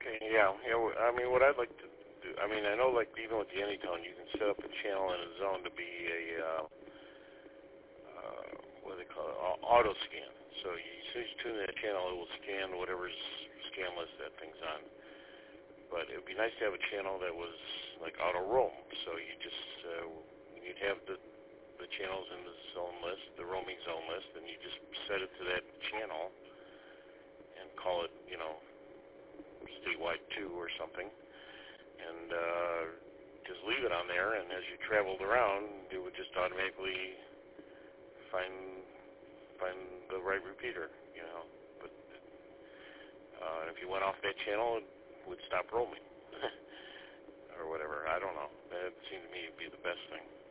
Okay, yeah. I mean, what I'd like to do, I mean, I know, like, even with the Anytone, you can set up a channel and a zone to be a, what do they call it, auto scan. So as soon as you tune in that channel, it will scan whatever's scan list that thing's on. But it would be nice to have a channel that was, like, auto roam. So you just, you'd have the channels in the zone list, the roaming zone list, and you just set it to that channel and call it, you know, statewide 2 or something, and just leave it on there, and as you traveled around, it would just automatically find the right repeater, you know. But if you went off that channel, it would stop roaming, or whatever. I don't know. That seemed to me to be the best thing.